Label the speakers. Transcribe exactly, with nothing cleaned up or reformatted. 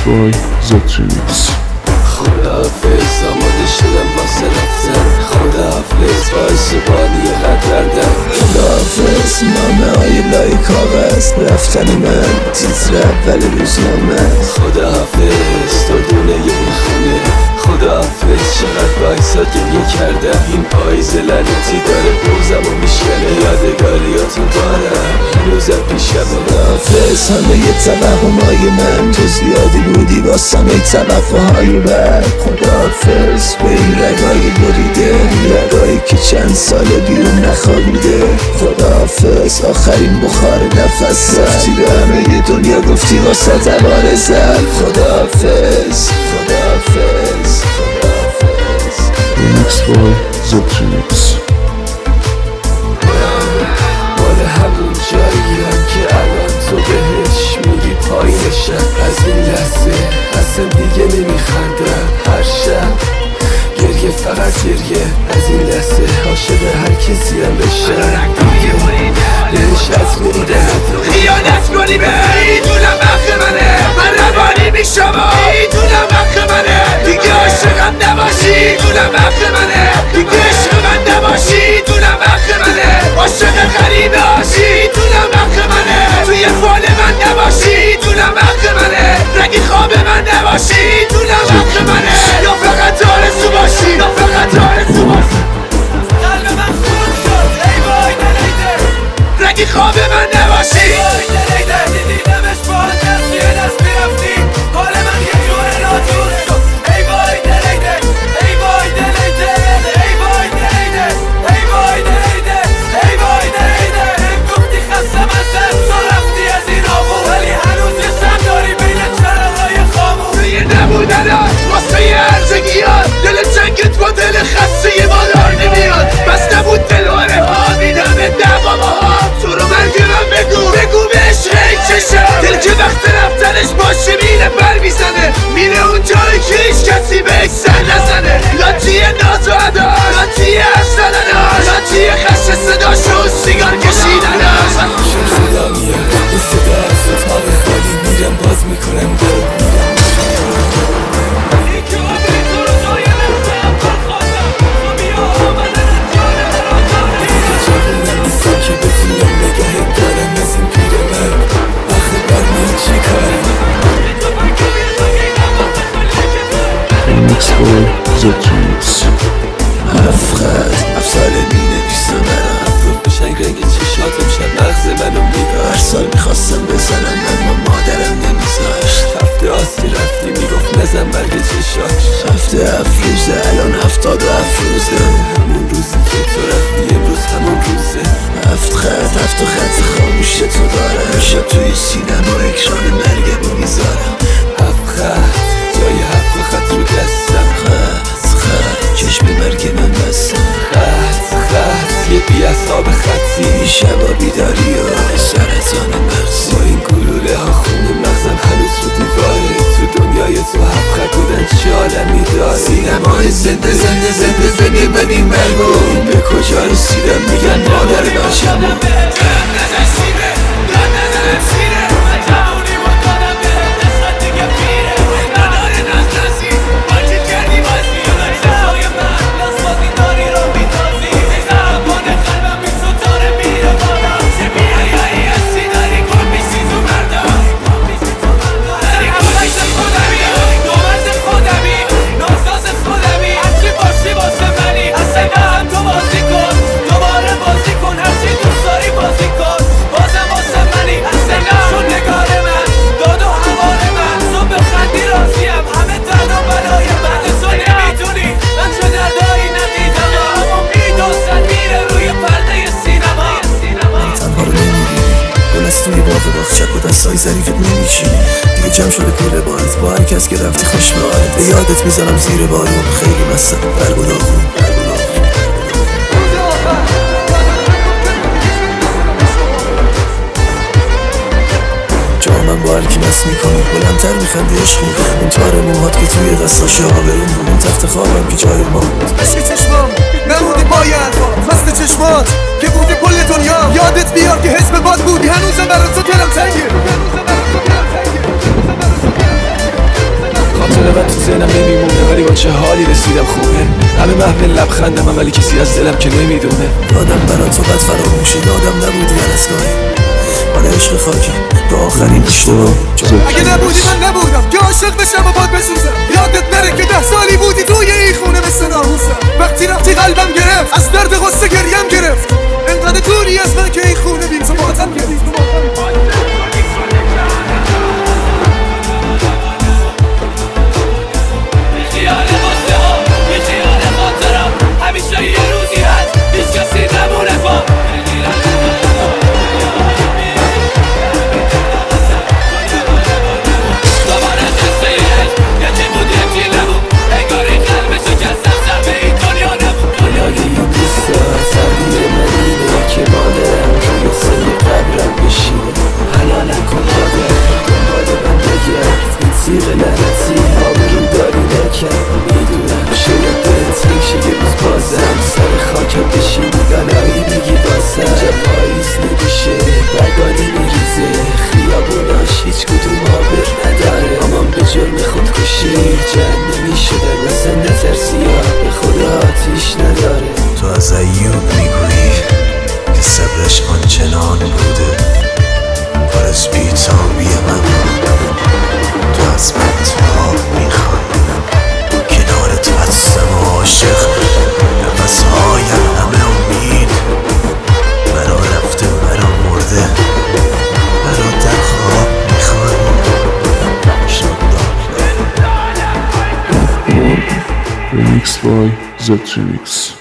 Speaker 1: by زتریکس.
Speaker 2: خداحافظ، آماده شدم واسه رفتن. خداحافظ، باعث بانی قدردن.
Speaker 3: خداحافظ، نامه های لای کاغذ، رفتن من تیتر اول روزنامه.
Speaker 2: خداحافظ، تو دونه این خونه. خداحافظ، چقدر باعثا گریه کردم. این پاییز لعنتی داره بوزم و میشکنه. یادگاریاتو دارم هنوزم پیشمه.
Speaker 3: خداحافظ، همه ی توهمای من تو زیادی بودی واسم ای توقعهای بد. خداحافظ به این رگای بریده، رگایی که چند سال بیرون نخوابیده. خداحافظ، آخرین بخار نفس رفتی به همه ی دنیا گفتی واسه تبار زد. خداحافظ خداحافظ خداحافظ.
Speaker 1: Remixed by زتریکس.
Speaker 2: مال همون جاییم که الان تو بهش میگی پایینشم. از این لحظه اصلا دیگه نمیخندم. هر شب گریه، فقط گریه. از این لحظه عاشق هر کسی هم بشم. بهش از میدم خیانت کنی به میدونم حق منه. من روانی میشم میدونم حق منه. دیگه عاشقم نباشی دونم حق منه. دیگه عشق من نباشی دونم حق منه. عاشق غریبه هاشی دونم حق منه. توی فال من نباشی دونم حق منه. رگی خواب من نباشی دونم حق منه. یا فقط آرزو باشی یا فقط آرزو باشی. قلب من خون شد ای وای دلیده. رگی خواب من نباشی ای وای دلیده. دیدیدمش با دست یه دست میرفتی. حال من یه جور ناجور شد ای وای دلیده. ای وای دلیده. ای وای دلیده. ای وای دلیده. ای وای دلیده. گفتی خستم از دست تو رفتی از این آبو. ولی هنوز یه شب داری بین چراغای خاموش. توی نبودنات واسه یه هرزگیات. دل جنگت با دل خسته یه بالار نمیاد. بس نبود دلواره ها میدم دعوامه ها. تو رو مرگ من بگو بگو به عشق این چشم. دل که وقت رفتنش باشه میره بر میزنه. میره اون جایی که هیچ کسی بهش سر نزنه. لاتی ناز و عداش، لاتی حرف زدناش، لاتی خش صداش و سیگار کشیدناش. خوشم صدا میاد این صدا از اتاق خالی. میرم باز میکنم برو میرم.
Speaker 1: Remixed by زتریکس.
Speaker 3: افخد افسال می نویسم برم.
Speaker 2: افروب بشنگ رنگ چشاتم شد مغز منو میگاه.
Speaker 3: هر سال میخواستم بزنم اما مادرم نمیذاشت.
Speaker 2: هفته آسی رفتی میگفت نزن برگ چشاش.
Speaker 3: هفته هفت روزه الان هفتاد و هفت روزه.
Speaker 2: همون روزی که تو رفتی امروز همون روزه.
Speaker 3: هفت خط هفت خط خاموش تو دارم. شب توی سینما اکران مرگمو میذارم.
Speaker 2: هفت خط جای هفت خط رو دستم.
Speaker 3: خط خط چشم مرگ من بستم.
Speaker 2: خط خط یه بی اصاب خطی.
Speaker 3: شبا بیداری و سرطان مغزی.
Speaker 2: با این گلوله ها خونه مغزم هنوز رو دیواره. تو دنیای تو هفت خط بودن چه عالمی داره.
Speaker 3: سینمای زنده زنده زنده زنده ببین مرگو. به کجا رسیدم میگن مادر باشم. توی باغ باغچه و دستای ظریفت نمیچینی. دیگه جمع شده کوله بارت با هر کس که رفتی خوش به حالت. به یادت میزنم زیر بارون خیلی مستم برگ و داغون. جامم با هر کی مست میکنی بلندتر میخندی عشقی. اون تار موهات که توی دستاش آبرون بود. اون تخت خوابم که جای ما بود.
Speaker 4: عشق چشمام نمودی پای حرفا. مست چشمات که بودی کل دنیا. یادت بیار که حزب باد بودی هنوزم برات تو دلم تنگه.
Speaker 2: فقط تو ذهنم نمیمونه، ولی با چه حالی رسیدم خوبه. همه محو لبخندم هم، ولی کسی از دلم که نمیدونه.
Speaker 3: یادم برا تو بد فراموشه، یادم نبودی هر از گاهی آره عشق خاکی به آخرین اشتباه.
Speaker 4: اگه نبودی من نبودم که عاشق بشم و باد بسوزم. یادت نره که ده سالی بودی توی این خونه مثل ناموسم. وقتی رفتی قلبم گرفت، از درد غصه گریم گرفت. انقدر دوری از من که این خونه بیم تو ماتم گرفت.
Speaker 2: تیغ لعنتی آبرو داری نکرد، میدونم شاید دلت ریشه یه روز بازم سر خاکم بشینی بلایی بگی بازم. اینجا پاییز نمیشه برگانی میریزه، خیابوناش هیچ کدوم آبر نداره. امان به جرم خودکشی جهنمی شده مثل نترسی یا به خدا آتیش نداره.
Speaker 3: تو از ایوب میگویی که صبرش آنچنان بوده، پر از بی‌تابی من تو از من تا میخوای. کنار تو هستم عاشق، نفسهایم همه امید. مرا رفته مرا مرده، مرا در خواب میخوای.
Speaker 1: Remix by Z Remix.